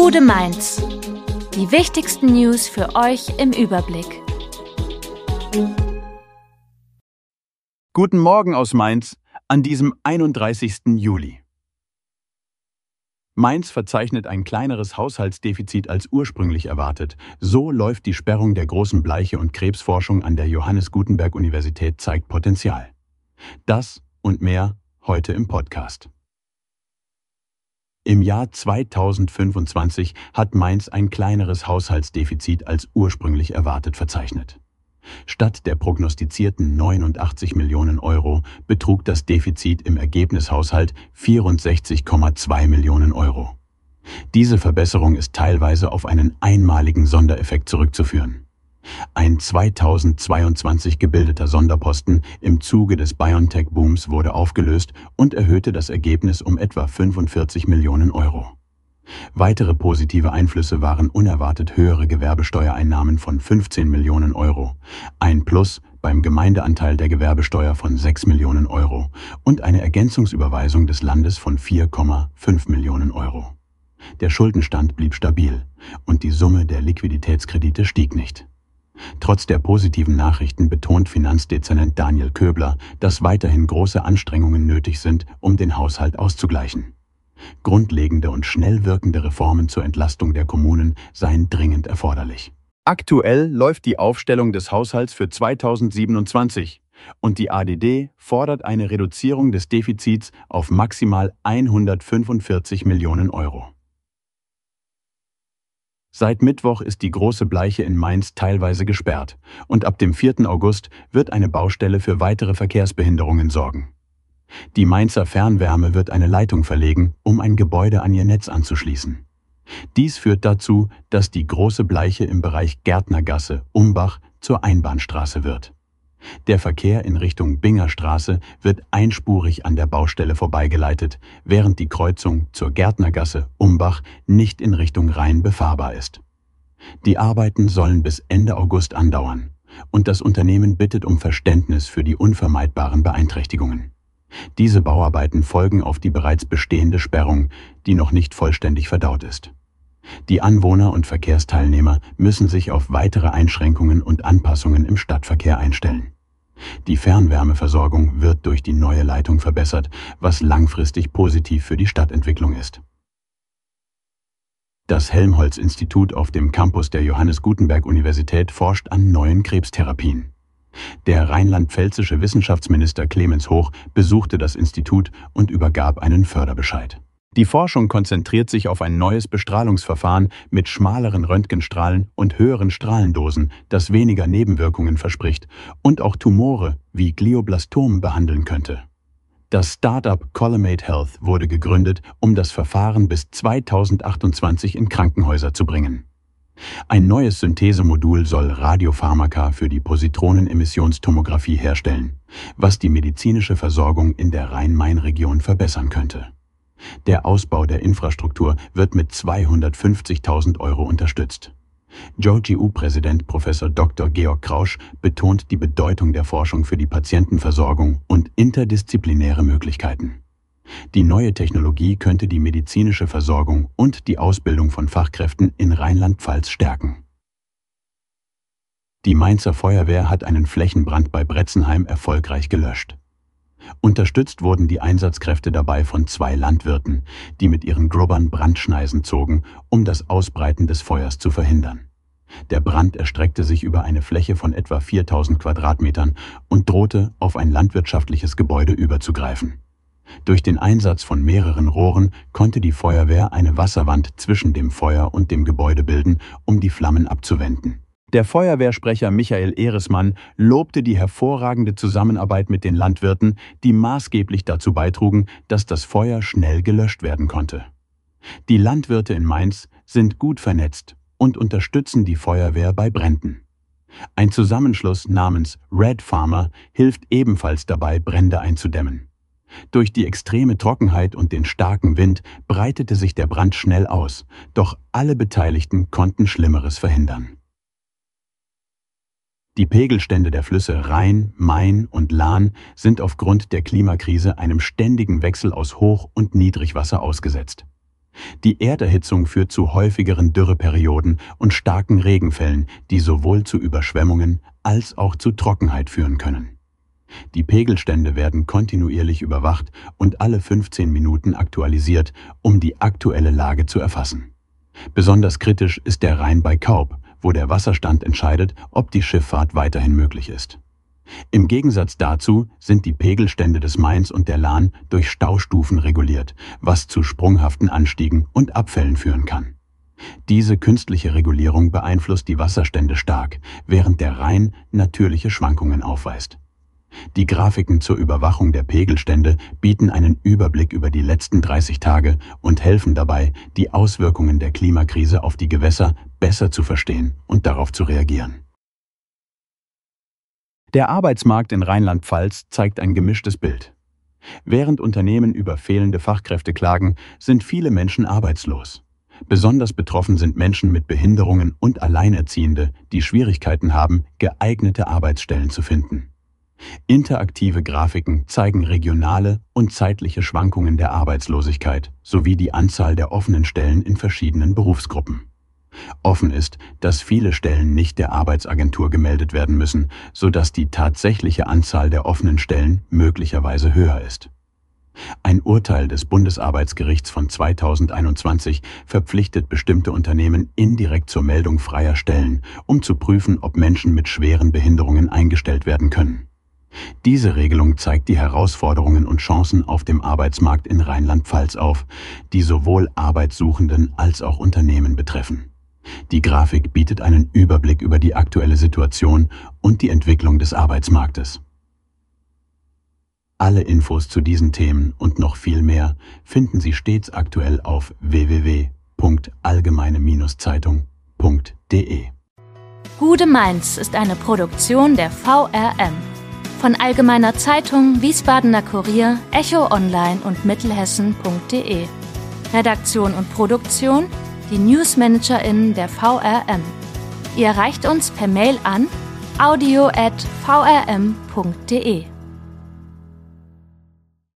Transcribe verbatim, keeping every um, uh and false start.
Gude Mainz. Die wichtigsten News für euch im Überblick. Guten Morgen aus Mainz an diesem einunddreißigsten Juli. Mainz verzeichnet ein kleineres Haushaltsdefizit als ursprünglich erwartet. So läuft die Sperrung der großen Bleiche- und Krebsforschung an der Johannes Gutenberg Universität zeigt Potenzial. Das und mehr heute im Podcast. Im Jahr zweitausendfünfundzwanzig hat Mainz ein kleineres Haushaltsdefizit als ursprünglich erwartet verzeichnet. Statt der prognostizierten neunundachtzig Millionen Euro betrug das Defizit im Ergebnishaushalt vierundsechzig Komma zwei Millionen Euro. Diese Verbesserung ist teilweise auf einen einmaligen Sondereffekt zurückzuführen. Ein zweitausendzweiundzwanzig gebildeter Sonderposten im Zuge des BioNTech-Booms wurde aufgelöst und erhöhte das Ergebnis um etwa fünfundvierzig Millionen Euro. Weitere positive Einflüsse waren unerwartet höhere Gewerbesteuereinnahmen von fünfzehn Millionen Euro, ein Plus beim Gemeindeanteil der Gewerbesteuer von sechs Millionen Euro und eine Ergänzungsüberweisung des Landes von vier Komma fünf Millionen Euro. Der Schuldenstand blieb stabil und die Summe der Liquiditätskredite stieg nicht. Trotz der positiven Nachrichten betont Finanzdezernent Daniel Köbler, dass weiterhin große Anstrengungen nötig sind, um den Haushalt auszugleichen. Grundlegende und schnell wirkende Reformen zur Entlastung der Kommunen seien dringend erforderlich. Aktuell läuft die Aufstellung des Haushalts für zweitausendsiebenundzwanzig und die A D D fordert eine Reduzierung des Defizits auf maximal hundertfünfundvierzig Millionen Euro. Seit Mittwoch ist die große Bleiche in Mainz teilweise gesperrt und ab dem vierten August wird eine Baustelle für weitere Verkehrsbehinderungen sorgen. Die Mainzer Fernwärme wird eine Leitung verlegen, um ein Gebäude an ihr Netz anzuschließen. Dies führt dazu, dass die große Bleiche im Bereich Gärtnergasse-Umbach zur Einbahnstraße wird. Der Verkehr in Richtung Bingerstraße wird einspurig an der Baustelle vorbeigeleitet, während die Kreuzung zur Gärtnergasse-Umbach nicht in Richtung Rhein befahrbar ist. Die Arbeiten sollen bis Ende August andauern und das Unternehmen bittet um Verständnis für die unvermeidbaren Beeinträchtigungen. Diese Bauarbeiten folgen auf die bereits bestehende Sperrung, die noch nicht vollständig verdaut ist. Die Anwohner und Verkehrsteilnehmer müssen sich auf weitere Einschränkungen und Anpassungen im Stadtverkehr einstellen. Die Fernwärmeversorgung wird durch die neue Leitung verbessert, was langfristig positiv für die Stadtentwicklung ist. Das Helmholtz-Institut auf dem Campus der Johannes Gutenberg Universität forscht an neuen Krebstherapien. Der rheinland-pfälzische Wissenschaftsminister Clemens Hoch besuchte das Institut und übergab einen Förderbescheid. Die Forschung konzentriert sich auf ein neues Bestrahlungsverfahren mit schmaleren Röntgenstrahlen und höheren Strahlendosen, das weniger Nebenwirkungen verspricht und auch Tumore wie Glioblastom behandeln könnte. Das Start-up Collimate Health wurde gegründet, um das Verfahren bis zweitausendachtundzwanzig in Krankenhäuser zu bringen. Ein neues Synthesemodul soll Radiopharmaka für die Positronenemissionstomographie herstellen, was die medizinische Versorgung in der Rhein-Main-Region verbessern könnte. Der Ausbau der Infrastruktur wird mit zweihundertfünfzigtausend Euro unterstützt. J O G U-Präsident Professor Doktor Georg Krausch betont die Bedeutung der Forschung für die Patientenversorgung und interdisziplinäre Möglichkeiten. Die neue Technologie könnte die medizinische Versorgung und die Ausbildung von Fachkräften in Rheinland-Pfalz stärken. Die Mainzer Feuerwehr hat einen Flächenbrand bei Bretzenheim erfolgreich gelöscht. Unterstützt wurden die Einsatzkräfte dabei von zwei Landwirten, die mit ihren Grubbern Brandschneisen zogen, um das Ausbreiten des Feuers zu verhindern. Der Brand erstreckte sich über eine Fläche von etwa viertausend Quadratmetern und drohte, auf ein landwirtschaftliches Gebäude überzugreifen. Durch den Einsatz von mehreren Rohren konnte die Feuerwehr eine Wasserwand zwischen dem Feuer und dem Gebäude bilden, um die Flammen abzuwenden. Der Feuerwehrsprecher Michael Ehresmann lobte die hervorragende Zusammenarbeit mit den Landwirten, die maßgeblich dazu beitrugen, dass das Feuer schnell gelöscht werden konnte. Die Landwirte in Mainz sind gut vernetzt und unterstützen die Feuerwehr bei Bränden. Ein Zusammenschluss namens Red Farmer hilft ebenfalls dabei, Brände einzudämmen. Durch die extreme Trockenheit und den starken Wind breitete sich der Brand schnell aus, doch alle Beteiligten konnten Schlimmeres verhindern. Die Pegelstände der Flüsse Rhein, Main und Lahn sind aufgrund der Klimakrise einem ständigen Wechsel aus Hoch- und Niedrigwasser ausgesetzt. Die Erderhitzung führt zu häufigeren Dürreperioden und starken Regenfällen, die sowohl zu Überschwemmungen als auch zu Trockenheit führen können. Die Pegelstände werden kontinuierlich überwacht und alle fünfzehn Minuten aktualisiert, um die aktuelle Lage zu erfassen. Besonders kritisch ist der Rhein bei Kaub, wo der Wasserstand entscheidet, ob die Schifffahrt weiterhin möglich ist. Im Gegensatz dazu sind die Pegelstände des Mains und der Lahn durch Staustufen reguliert, was zu sprunghaften Anstiegen und Abfällen führen kann. Diese künstliche Regulierung beeinflusst die Wasserstände stark, während der Rhein natürliche Schwankungen aufweist. Die Grafiken zur Überwachung der Pegelstände bieten einen Überblick über die letzten dreißig Tage und helfen dabei, die Auswirkungen der Klimakrise auf die Gewässer besser zu verstehen und darauf zu reagieren. Der Arbeitsmarkt in Rheinland-Pfalz zeigt ein gemischtes Bild. Während Unternehmen über fehlende Fachkräfte klagen, sind viele Menschen arbeitslos. Besonders betroffen sind Menschen mit Behinderungen und Alleinerziehende, die Schwierigkeiten haben, geeignete Arbeitsstellen zu finden. Interaktive Grafiken zeigen regionale und zeitliche Schwankungen der Arbeitslosigkeit sowie die Anzahl der offenen Stellen in verschiedenen Berufsgruppen. Offen ist, dass viele Stellen nicht der Arbeitsagentur gemeldet werden müssen, sodass die tatsächliche Anzahl der offenen Stellen möglicherweise höher ist. Ein Urteil des Bundesarbeitsgerichts von zweitausendeinundzwanzig verpflichtet bestimmte Unternehmen indirekt zur Meldung freier Stellen, um zu prüfen, ob Menschen mit schweren Behinderungen eingestellt werden können. Diese Regelung zeigt die Herausforderungen und Chancen auf dem Arbeitsmarkt in Rheinland-Pfalz auf, die sowohl Arbeitssuchenden als auch Unternehmen betreffen. Die Grafik bietet einen Überblick über die aktuelle Situation und die Entwicklung des Arbeitsmarktes. Alle Infos zu diesen Themen und noch viel mehr finden Sie stets aktuell auf w w w punkt allgemeine Zeitung punkt de. Gude Mainz ist eine Produktion der V R M. Von Allgemeiner Zeitung, Wiesbadener Kurier, Echo Online und Mittelhessen punkt de. Redaktion und Produktion, die NewsmanagerInnen der V R M. Ihr erreicht uns per Mail an audio at v r m punkt de.